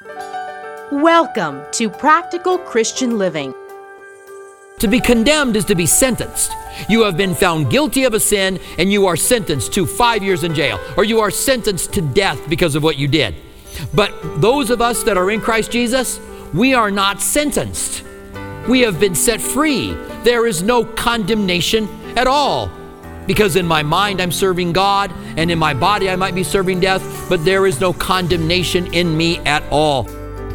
Welcome to Practical Christian Living. To be condemned is to be sentenced. You have been found guilty of a sin and you are sentenced to 5 years in jail, or you are sentenced to death because of what you did. But those of us that are in Christ Jesus, we are not sentenced. We have been set free. There is no condemnation at all. Because in my mind I'm serving God, and in my body I might be serving death, but there is no condemnation in me at all.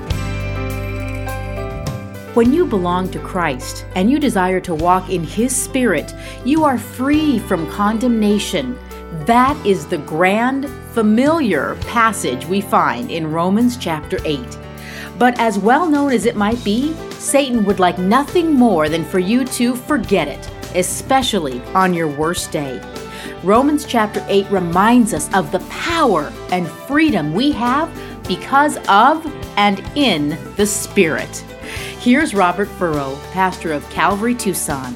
When you belong to Christ and you desire to walk in His Spirit, you are free from condemnation. That is the grand, familiar passage we find in Romans chapter 8. But as well known as it might be, Satan would like nothing more than for you to forget it, especially on your worst day. Romans chapter 8 reminds us of the power and freedom we have because of and in the Spirit. Here's Robert Furrow, pastor of Calvary Tucson.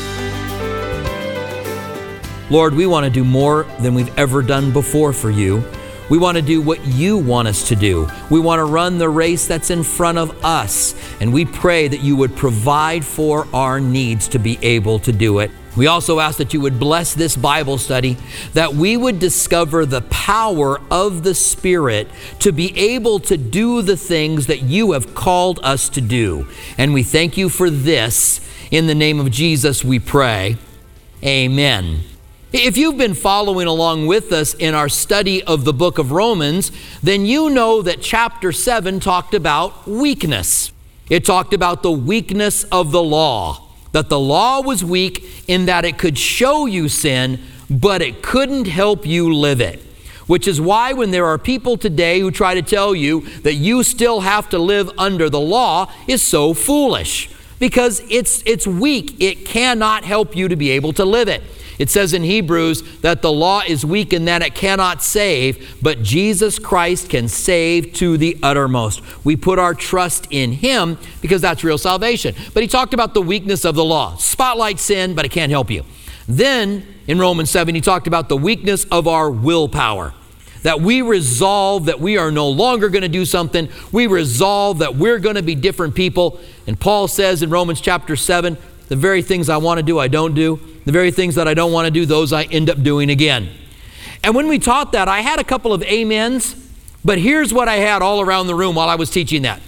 Lord, we want to do more than we've ever done before for you. We want to do what you want us to do. We want to run the race that's in front of us. And we pray that you would provide for our needs to be able to do it. We also ask that you would bless this Bible study, that we would discover the power of the Spirit to be able to do the things that you have called us to do. And we thank you for this. In the name of Jesus, we pray. Amen. If you've been following along with us in our study of the book of Romans, then you know that chapter 7 talked about weakness. It talked about the weakness of the law, that the law was weak in that it could show you sin, but it couldn't help you live it. Which is why when there are people today who try to tell you that you still have to live under the law is so foolish, because it's weak. It cannot help you to be able to live it. It says in Hebrews that the law is weak in that it cannot save, but Jesus Christ can save to the uttermost. We put our trust in Him because that's real salvation. But he talked about the weakness of the law. Spotlight sin, but it can't help you. Then in Romans 7, he talked about the weakness of our willpower. That we resolve that we are no longer going to do something. We resolve that we're going to be different people. And Paul says in Romans chapter 7, the very things I want to do, I don't do. The very things that I don't want to do, those I end up doing again. And when we taught that, I had a couple of amens, but here's what I had all around the room while I was teaching that.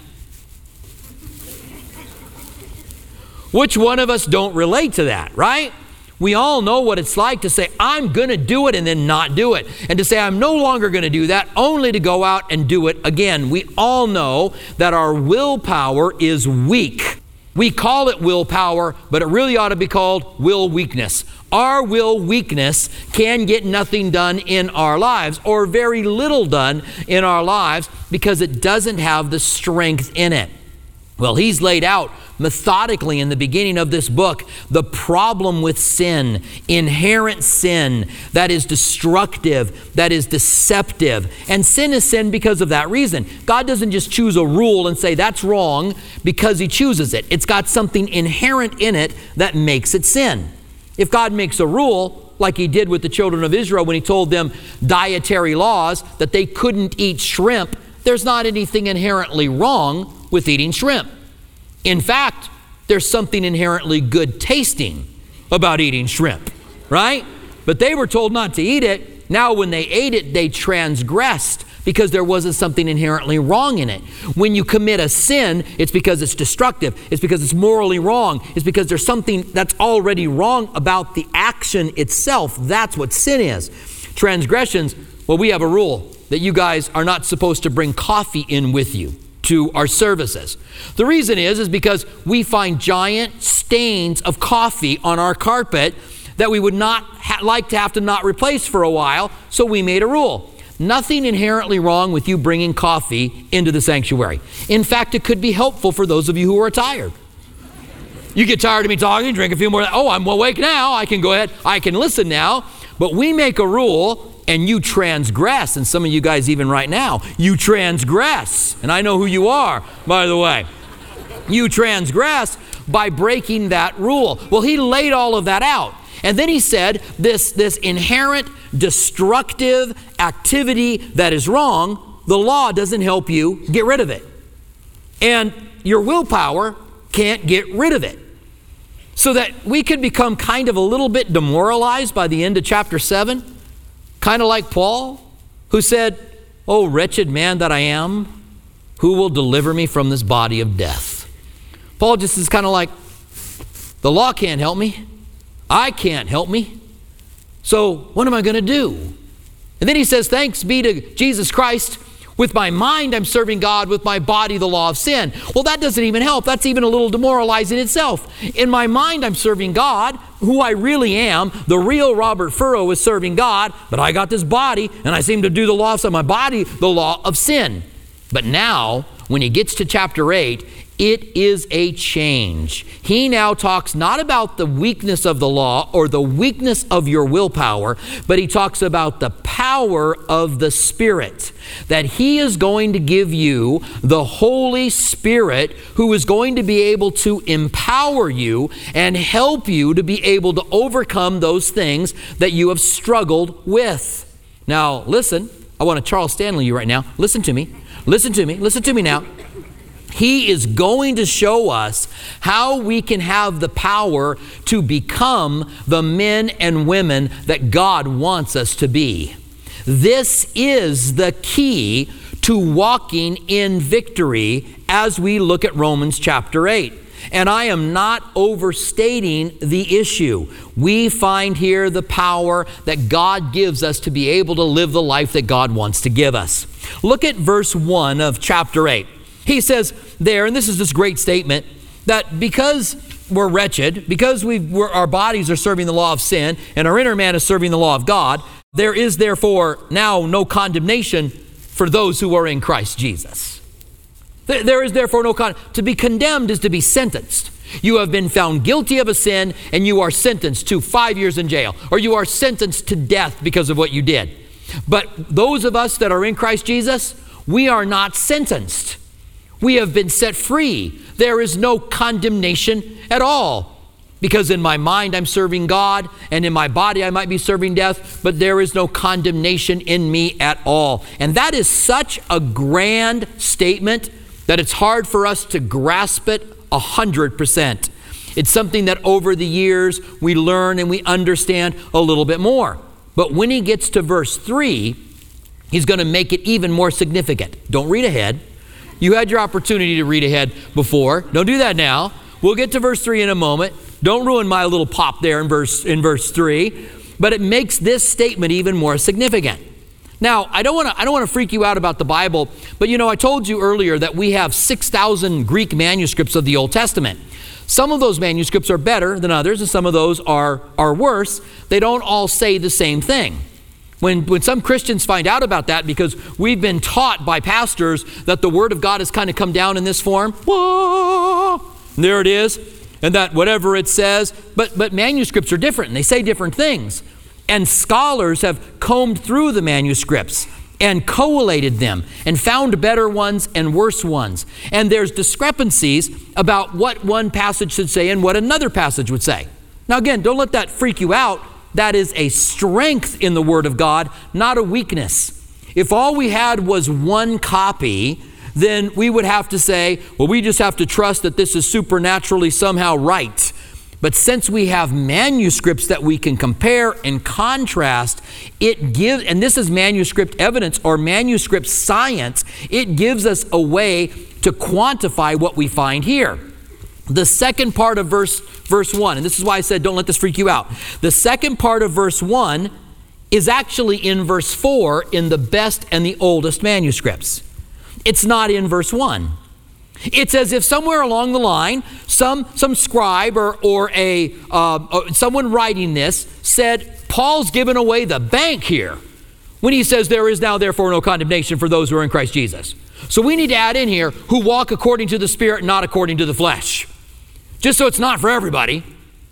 Which one of us don't relate to that, right? We all know what it's like to say, I'm going to do it and then not do it. And to say, I'm no longer going to do that, only to go out and do it again. We all know that our willpower is weak. We call it willpower, but it really ought to be called will weakness. Our will weakness can get nothing done in our lives, or very little done in our lives, because it doesn't have the strength in it. Well, he's laid out methodically in the beginning of this book the problem with sin, inherent sin that is destructive, that is deceptive. And sin is sin because of that reason. God doesn't just choose a rule and say that's wrong because He chooses it. It's got something inherent in it that makes it sin. If God makes a rule, like He did with the children of Israel when He told them dietary laws that they couldn't eat shrimp, there's not anything inherently wrong with eating shrimp. In fact, there's something inherently good tasting about eating shrimp, right? But they were told not to eat it. Now when they ate it, they transgressed because there wasn't something inherently wrong in it. When you commit a sin, it's because it's destructive. It's because it's morally wrong. It's because there's something that's already wrong about the action itself. That's what sin is. Transgressions, well, we have a rule that you guys are not supposed to bring coffee in with you to our services. The reason is because we find giant stains of coffee on our carpet that we would not like to have to not replace for a while, so we made a rule. Nothing inherently wrong with you bringing coffee into the sanctuary. In fact, it could be helpful for those of you who are tired. You get tired of me talking, drink a few more. Oh, I'm awake now. I can go ahead. I can listen now. But we make a rule and you transgress. And some of you guys even right now, you transgress. And I know who you are, by the way. You transgress by breaking that rule. Well, he laid all of that out. And then he said this inherent destructive activity that is wrong, the law doesn't help you get rid of it. And your willpower can't get rid of it. So that we could become kind of a little bit demoralized by the end of chapter 7. Kind of like Paul, who said, "Oh, wretched man that I am, who will deliver me from this body of death?" Paul just is kind of like, the law can't help me. I can't help me. So what am I going to do? And then he says, thanks be to Jesus Christ. With my mind, I'm serving God. With my body, the law of sin. Well, that doesn't even help. That's even a little demoralizing itself. In my mind, I'm serving God, who I really am. The real Robert Furrow is serving God, but I got this body, and I seem to do the law of sin. My body, the law of sin. But now, when he gets to chapter 8, it is a change. He now talks not about the weakness of the law or the weakness of your willpower, but he talks about the power of the Spirit. That he is going to give you the Holy Spirit, who is going to be able to empower you and help you to be able to overcome those things that you have struggled with. Now, listen, I want to Charles Stanley you right now. Listen to me. Listen to me. Listen to me now. He is going to show us how we can have the power to become the men and women that God wants us to be. This is the key to walking in victory as we look at Romans chapter 8. And I am not overstating the issue. We find here the power that God gives us to be able to live the life that God wants to give us. Look at verse 1 of chapter 8. He says there, and this is this great statement, that because we're wretched, because our bodies are serving the law of sin, and our inner man is serving the law of God, there is therefore now no condemnation for those who are in Christ Jesus. There is therefore no condemnation. To be condemned is to be sentenced. You have been found guilty of a sin, and you are sentenced to 5 years in jail, or you are sentenced to death because of what you did. But those of us that are in Christ Jesus, we are not sentenced. We have been set free. There is no condemnation at all. Because in my mind I'm serving God, and in my body I might be serving death, but there is no condemnation in me at all. And that is such a grand statement that it's hard for us to grasp it 100%. It's something that over the years we learn and we understand a little bit more. But when he gets to verse 3, he's going to make it even more significant. Don't read ahead. You had your opportunity to read ahead before. Don't do that now. We'll get to verse 3 in a moment. Don't ruin my little pop there in verse 3. But it makes this statement even more significant. Now, I don't want to freak you out about the Bible, but I told you earlier that we have 6,000 Greek manuscripts of the Old Testament. Some of those manuscripts are better than others, and some of those are worse. They don't all say the same thing. When some Christians find out about that, because we've been taught by pastors that the Word of God has kind of come down in this form, whoa, there it is, and that whatever it says, but manuscripts are different, and they say different things. And scholars have combed through the manuscripts and collated them and found better ones and worse ones. And there's discrepancies about what one passage should say and what another passage would say. Now again, don't let that freak you out. That is a strength in the Word of God, not a weakness. If all we had was one copy, then we would have to say, well, we just have to trust that this is supernaturally somehow right. But since we have manuscripts that we can compare and contrast, it gives, and this is manuscript evidence or manuscript science, it gives us a way to quantify what we find here. The second part of verse 1, and this is why I said don't let this freak you out. The second part of verse 1 is actually in verse 4 in the best and the oldest manuscripts. It's not in verse 1. It's as if somewhere along the line, some scribe or someone writing this said, Paul's given away the bank here when he says there is now therefore no condemnation for those who are in Christ Jesus. So we need to add in here, who walk according to the Spirit, not according to the flesh. Just so it's not for everybody,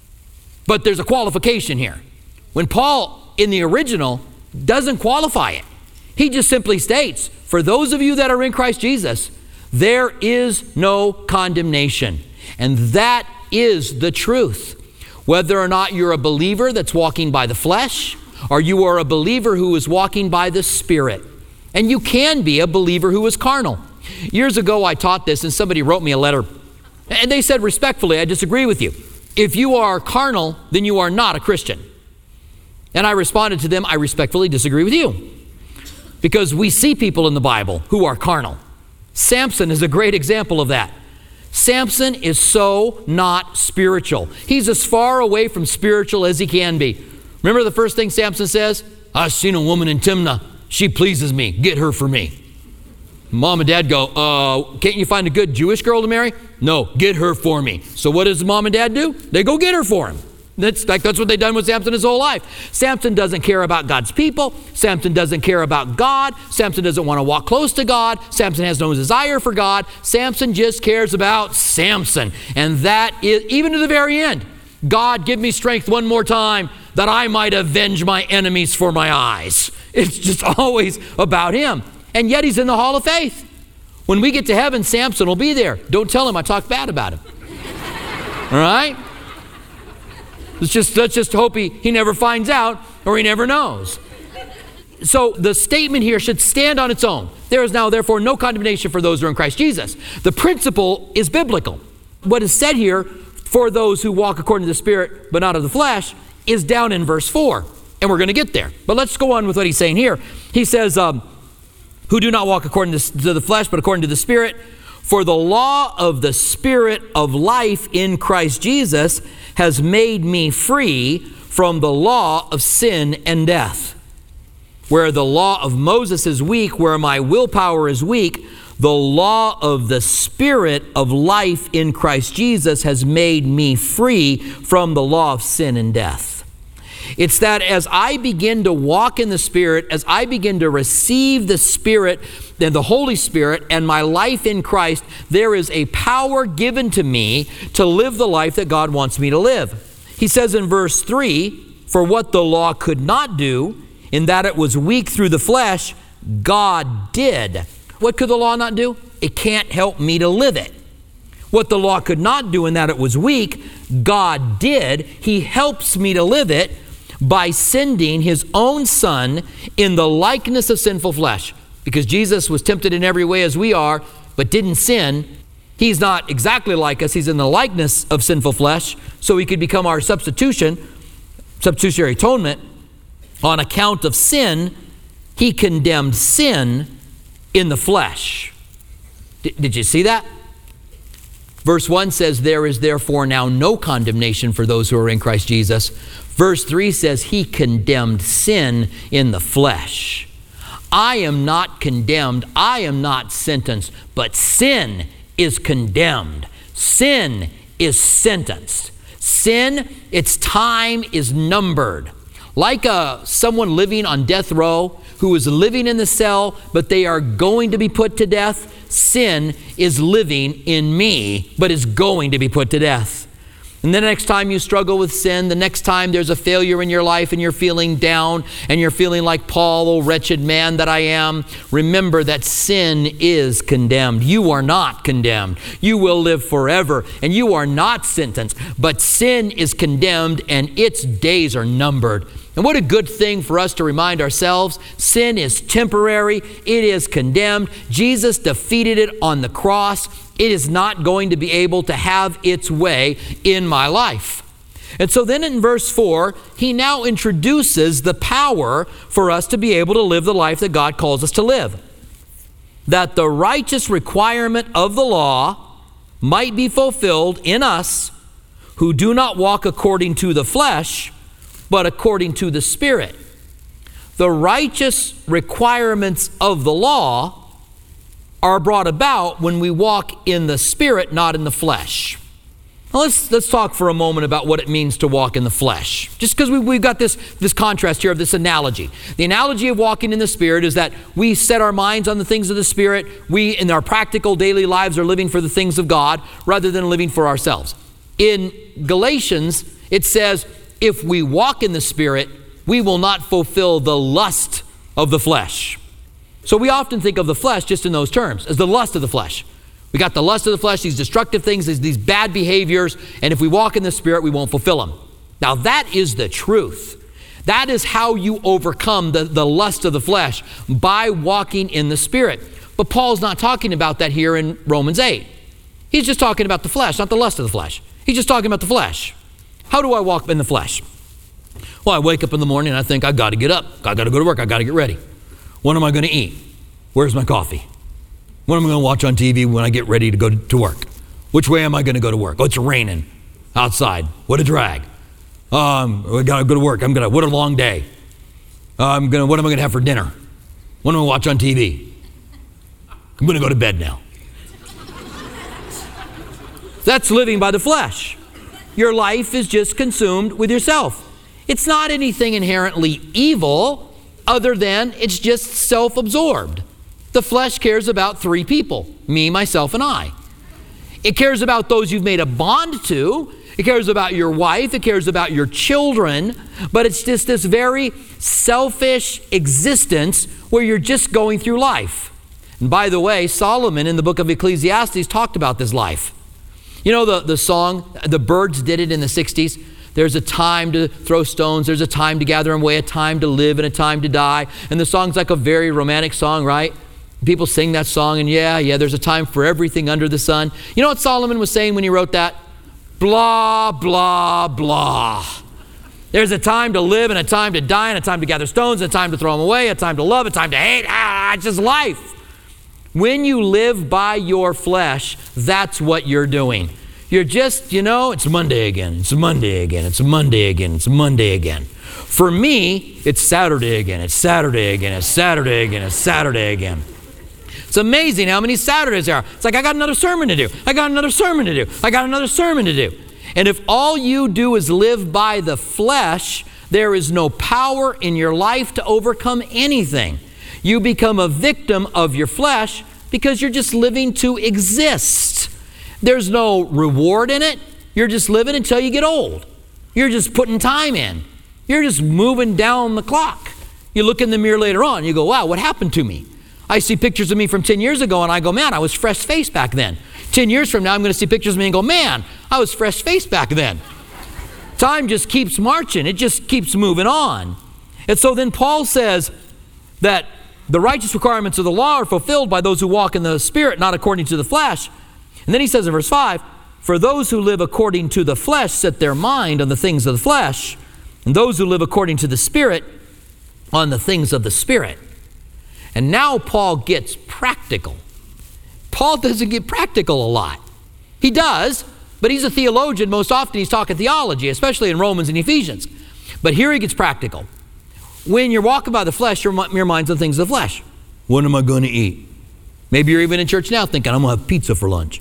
but there's a qualification here. When Paul, in the original, doesn't qualify it. He just simply states, for those of you that are in Christ Jesus, there is no condemnation. And that is the truth. Whether or not you're a believer that's walking by the flesh, or you are a believer who is walking by the Spirit. And you can be a believer who is carnal. Years ago, I taught this, and somebody wrote me a letter. And they said, respectfully, I disagree with you. If you are carnal, then you are not a Christian. And I responded to them, I respectfully disagree with you. Because we see people in the Bible who are carnal. Samson is a great example of that. Samson is so not spiritual. He's as far away from spiritual as he can be. Remember the first thing Samson says? I've seen a woman in Timnah. She pleases me. Get her for me. Mom and dad go, can't you find a good Jewish girl to marry? No, get her for me. So what does mom and dad do? They go get her for him. That's what they've done with Samson his whole life. Samson doesn't care about God's people. Samson doesn't care about God. Samson doesn't want to walk close to God. Samson has no desire for God. Samson just cares about Samson. And that is, even to the very end, God, give me strength one more time that I might avenge my enemies for my eyes. It's just always about him. And yet he's in the hall of faith. When we get to heaven, Samson will be there. Don't tell him I talked bad about him. All right? Let's just hope he never finds out or he never knows. So the statement here should stand on its own. There is now therefore no condemnation for those who are in Christ Jesus. The principle is biblical. What is said here, for those who walk according to the Spirit but not of the flesh, is down in verse 4. And we're going to get there. But let's go on with what he's saying here. He says, who do not walk according to the flesh but according to the Spirit. For the law of the Spirit of life in Christ Jesus has made me free from the law of sin and death. Where the law of Moses is weak, where my willpower is weak, the law of the Spirit of life in Christ Jesus has made me free from the law of sin and death. It's that as I begin to walk in the Spirit, as I begin to receive the Spirit and the Holy Spirit and my life in Christ, there is a power given to me to live the life that God wants me to live. He says in verse 3, for what the law could not do, in that it was weak through the flesh, God did. What could the law not do? It can't help me to live it. What the law could not do, in that it was weak, God did. He helps me to live it by sending his own Son in the likeness of sinful flesh. Because Jesus was tempted in every way as we are, but didn't sin. He's not exactly like us. He's in the likeness of sinful flesh, so he could become our substitutionary atonement. On account of sin, he condemned sin in the flesh. Did you see that? Verse 1 says, there is therefore now no condemnation for those who are in Christ Jesus. Verse 3 says, he condemned sin in the flesh. I am not condemned. I am not sentenced, but sin is condemned. Sin is sentenced. Sin, its time is numbered. Like someone living on death row who is living in the cell, but they are going to be put to death. Sin is living in me, but is going to be put to death. And the next time you struggle with sin, the next time there's a failure in your life and you're feeling down and you're feeling like Paul, oh wretched man that I am, remember that sin is condemned. You are not condemned. You will live forever and you are not sentenced, but sin is condemned and its days are numbered. And what a good thing for us to remind ourselves. Sin is temporary. It is condemned. Jesus defeated it on the cross. It is not going to be able to have its way in my life. And so then in verse 4, he now introduces the power for us to be able to live the life that God calls us to live. That the righteous requirement of the law might be fulfilled in us who do not walk according to the flesh, but according to the Spirit. The righteous requirements of the law are brought about when we walk in the Spirit, not in the flesh. Now let's talk for a moment about what it means to walk in the flesh. Just because we've got this contrast here of this analogy. The analogy of walking in the Spirit is that we set our minds on the things of the Spirit. We, in our practical daily lives, are living for the things of God rather than living for ourselves. In Galatians, it says, if we walk in the Spirit, we will not fulfill the lust of the flesh. So we often think of the flesh just in those terms, as the lust of the flesh. We got the lust of the flesh, these destructive things, these bad behaviors, and if we walk in the Spirit, we won't fulfill them. Now that is the truth. That is how you overcome the lust of the flesh, by walking in the Spirit. But Paul's not talking about that here in Romans 8. He's just talking about the flesh, not the lust of the flesh. He's just talking about the flesh. How do I walk in the flesh? Well, I wake up in the morning and I think, I got to get up. I got to go to work. I got to get ready. What am I going to eat? Where's my coffee? What am I going to watch on TV when I get ready to go to work? Which way am I going to go to work? Oh, it's raining outside. What a drag. I got to go to work. What a long day. What am I going to have for dinner? What am I going to watch on TV? I'm going to go to bed now. That's living by the flesh. Your life is just consumed with yourself. It's not anything inherently evil other than it's just self-absorbed. The flesh cares about three people, me, myself, and I. It cares about those you've made a bond to. It cares about your wife. It cares about your children. But it's just this very selfish existence where you're just going through life. And by the way, Solomon in the book of Ecclesiastes talked about this life. You know the song, the Byrds did it in the 60s? There's a time to throw stones, there's a time to gather them away, a time to live and a time to die. And the song's like a very romantic song, right? People sing that song and yeah, there's a time for everything under the sun. You know what Solomon was saying when he wrote that? Blah, blah, blah. There's a time to live and a time to die and a time to gather stones and a time to throw them away, a time to love, a time to hate. It's just life. When you live by your flesh, that's what you're doing. You're just, it's Monday again, it's Monday again, it's Monday again, it's Monday again. For me, it's Saturday again, it's Saturday again, it's Saturday again, it's Saturday again. It's amazing how many Saturdays there are. It's like, I got another sermon to do. I got another sermon to do. I got another sermon to do. And if all you do is live by the flesh, there is no power in your life to overcome anything. You become a victim of your flesh because you're just living to exist. There's no reward in it. You're just living until you get old. You're just putting time in. You're just moving down the clock. You look in the mirror later on, you go, wow, what happened to me? I see pictures of me from 10 years ago and I go, man, I was fresh-faced back then. 10 years from now, I'm going to see pictures of me and go, man, I was fresh-faced back then. Time just keeps marching. It just keeps moving on. And so then Paul says that the righteous requirements of the law are fulfilled by those who walk in the Spirit, not according to the flesh. And then he says in verse 5, for those who live according to the flesh set their mind on the things of the flesh, and those who live according to the Spirit on the things of the Spirit. And now Paul gets practical. Paul doesn't get practical a lot. He does, but he's a theologian. Most often he's talking theology, especially in Romans and Ephesians. But here he gets practical. When you're walking by the flesh, your mind's on things of the flesh. What am I going to eat? Maybe you're even in church now thinking, I'm going to have pizza for lunch.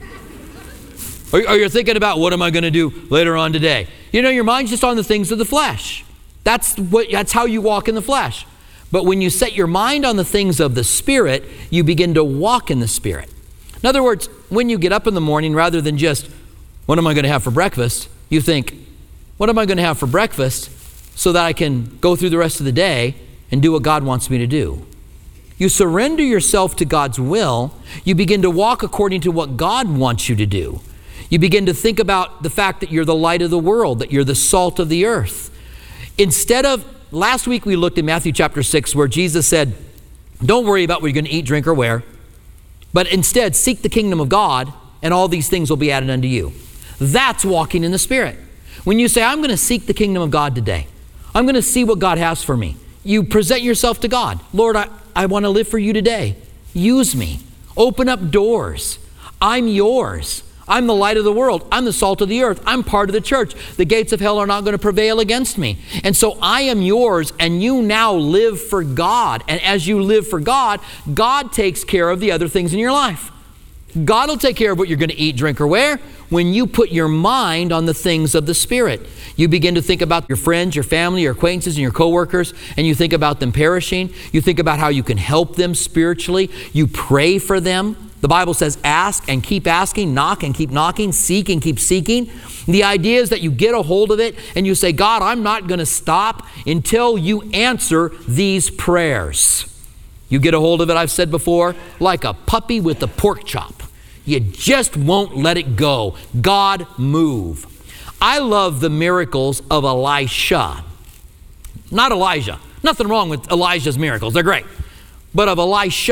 Or you're thinking about, what am I going to do later on today? Your mind's just on the things of the flesh. That's how you walk in the flesh. But when you set your mind on the things of the Spirit, you begin to walk in the Spirit. In other words, when you get up in the morning, rather than just, what am I going to have for breakfast? You think, what am I going to have for breakfast so that I can go through the rest of the day and do what God wants me to do? You surrender yourself to God's will. You begin to walk according to what God wants you to do. You begin to think about the fact that you're the light of the world, that you're the salt of the earth. Instead of, last week we looked at Matthew chapter 6 where Jesus said, don't worry about what you're going to eat, drink, or wear, but instead seek the kingdom of God and all these things will be added unto you. That's walking in the Spirit. When you say, I'm going to seek the kingdom of God today, I'm going to see what God has for me. You present yourself to God. Lord, I want to live for you today. Use me. Open up doors. I'm yours. I'm the light of the world. I'm the salt of the earth. I'm part of the church. The gates of hell are not going to prevail against me. And so I am yours, and you now live for God. And as you live for God, God takes care of the other things in your life. God will take care of what you're going to eat, drink, or wear when you put your mind on the things of the Spirit. You begin to think about your friends, your family, your acquaintances, and your coworkers, and you think about them perishing. You think about how you can help them spiritually. You pray for them. The Bible says ask and keep asking, knock and keep knocking, seek and keep seeking. The idea is that you get a hold of it and you say, God, I'm not going to stop until you answer these prayers. You get a hold of it, I've said before, like a puppy with a pork chop. You just won't let it go. God, move. I love the miracles of Elisha. Not Elijah. Nothing wrong with Elijah's miracles. They're great. But of Elisha.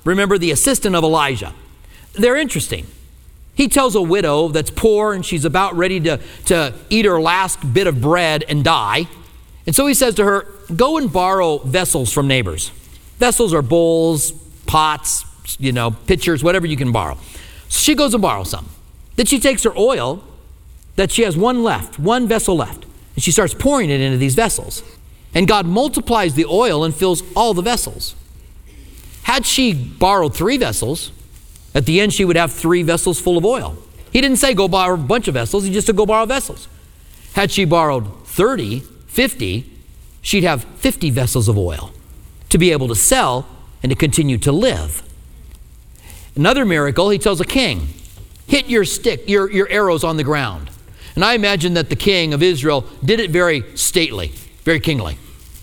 remember, the assistant of Elijah. They're interesting. He tells a widow that's poor and she's about ready to eat her last bit of bread and die. And so he says to her, go and borrow vessels from neighbors. Vessels are bowls, pots, pitchers, whatever you can borrow. So she goes and borrows some. Then she takes her oil that she has one vessel left, and she starts pouring it into these vessels. And God multiplies the oil and fills all the vessels. Had she borrowed 3 vessels, at the end she would have 3 vessels full of oil. He didn't say go borrow a bunch of vessels, he just said go borrow vessels. Had she borrowed 30, 50, she'd have 50 vessels of oil to be able to sell and to continue to live. Another miracle, he tells a king, hit your stick, your arrows on the ground. And I imagine that the king of Israel did it very stately, very kingly.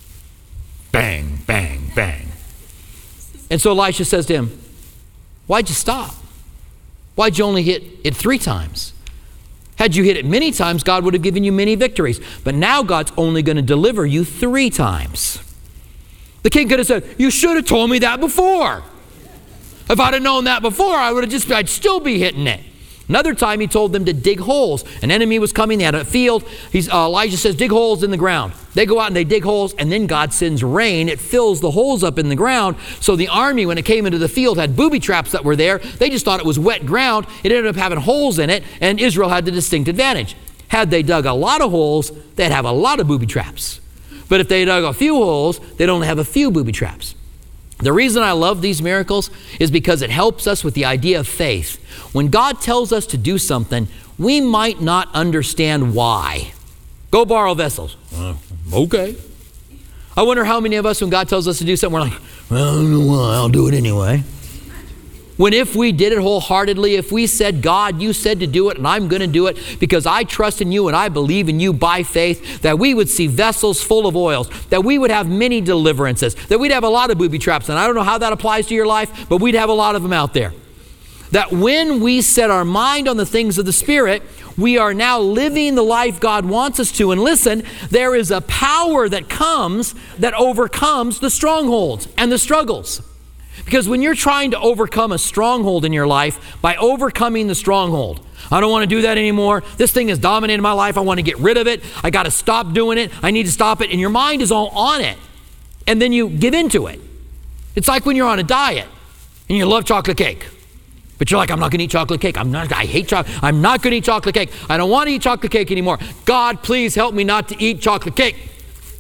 Bang, bang, bang. And so Elisha says to him, why'd you stop? Why'd you only hit it 3 times? Had you hit it many times, God would have given you many victories. But now God's only going to deliver you 3 times. The king could have said, you should have told me that before. If I'd have known that before, I'd still be hitting it. Another time he told them to dig holes. An enemy was coming, they had a field. Elijah says, dig holes in the ground. They go out and they dig holes, and then God sends rain. It fills the holes up in the ground. So the army, when it came into the field, had booby traps that were there. They just thought it was wet ground. It ended up having holes in it, and Israel had the distinct advantage. Had they dug a lot of holes, they'd have a lot of booby traps. But if they dug a few holes, they'd only have a few booby traps. The reason I love these miracles is because it helps us with the idea of faith. When God tells us to do something, we might not understand why. Go borrow vessels. Okay. I wonder how many of us, when God tells us to do something, we're like, well, I don't know why, I'll do it anyway. When if we did it wholeheartedly, if we said, God, you said to do it, and I'm going to do it because I trust in you and I believe in you by faith, that we would see vessels full of oils, that we would have many deliverances, that we'd have a lot of booby traps. And I don't know how that applies to your life, but we'd have a lot of them out there. That when we set our mind on the things of the Spirit, we are now living the life God wants us to. And listen, there is a power that comes that overcomes the strongholds and the struggles. Because when you're trying to overcome a stronghold in your life, by overcoming the stronghold, I don't want to do that anymore. This thing has dominated my life. I want to get rid of it. I got to stop doing it. I need to stop it. And your mind is all on it. And then you give into it. It's like when you're on a diet and you love chocolate cake. But you're like, I'm not going to eat chocolate cake. I hate chocolate. I'm not going to eat chocolate cake. I don't want to eat chocolate cake anymore. God, please help me not to eat chocolate cake.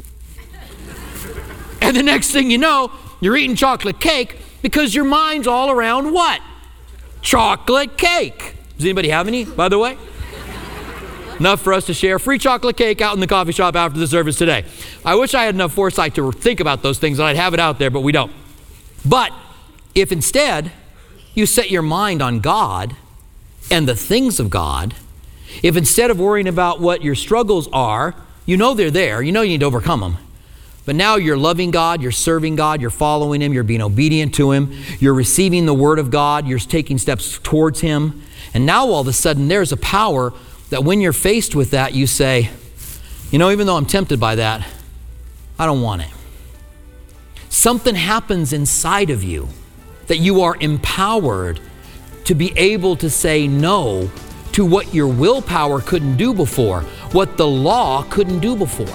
And the next thing you know, you're eating chocolate cake because your mind's all around what? Chocolate cake. Does anybody have any, by the way? Enough for us to share free chocolate cake out in the coffee shop after the service today. I wish I had enough foresight to think about those things and I'd have it out there, but we don't. But if instead you set your mind on God and the things of God, if instead of worrying about what your struggles are, you know they're there, you know you need to overcome them, but now you're loving God, you're serving God, you're following Him, you're being obedient to Him, you're receiving the Word of God, you're taking steps towards Him, and now all of a sudden there's a power that when you're faced with that, you say, you know, even though I'm tempted by that, I don't want it. Something happens inside of you that you are empowered to be able to say no to what your willpower couldn't do before, what the law couldn't do before.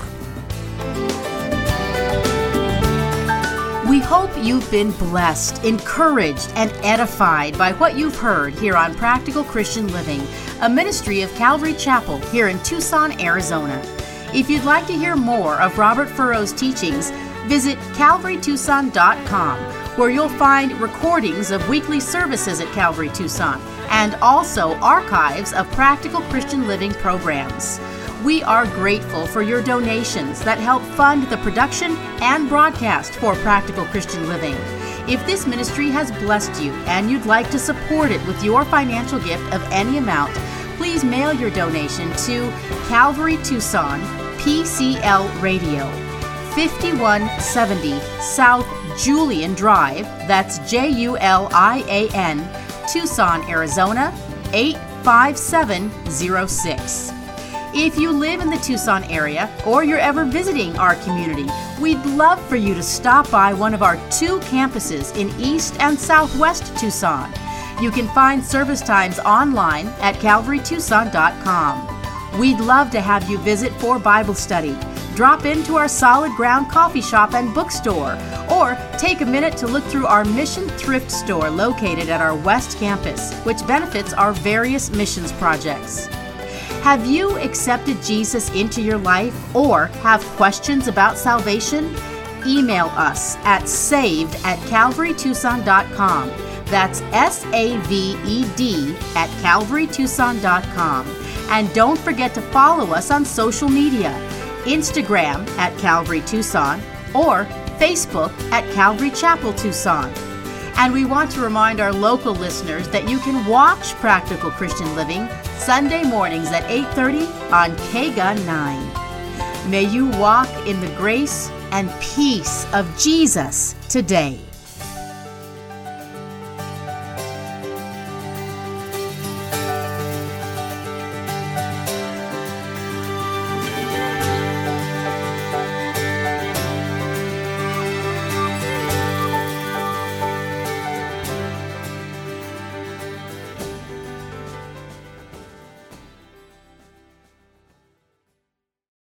We hope you've been blessed, encouraged, and edified by what you've heard here on Practical Christian Living, a ministry of Calvary Chapel here in Tucson, Arizona. If you'd like to hear more of Robert Furrow's teachings, visit calvarytucson.com, where you'll find recordings of weekly services at Calvary Tucson and also archives of Practical Christian Living programs. We are grateful for your donations that help fund the production and broadcast for Practical Christian Living. If this ministry has blessed you and you'd like to support it with your financial gift of any amount, please mail your donation to Calvary Tucson, PCL Radio, 5170 South Julian Drive, that's Julian, Tucson, Arizona, 85706. If you live in the Tucson area or you're ever visiting our community, We'd love for you to stop by one of our 2 campuses in East and Southwest Tucson. You can find service times online at calvarytucson.com. We'd love to have you visit for Bible study. Drop into our Solid Ground coffee shop and bookstore, or take a minute to look through our Mission Thrift store located at our West Campus, which benefits our various missions projects. Have you accepted Jesus into your life or have questions about salvation? Email us at saved@calvarytucson.com. That's SAVED@calvarytucson.com. And don't forget to follow us on social media, Instagram at Calvary Tucson or Facebook at Calvary Chapel Tucson. And we want to remind our local listeners that you can watch Practical Christian Living Sunday mornings at 8:30 on KGUN 9. May you walk in the grace and peace of Jesus today.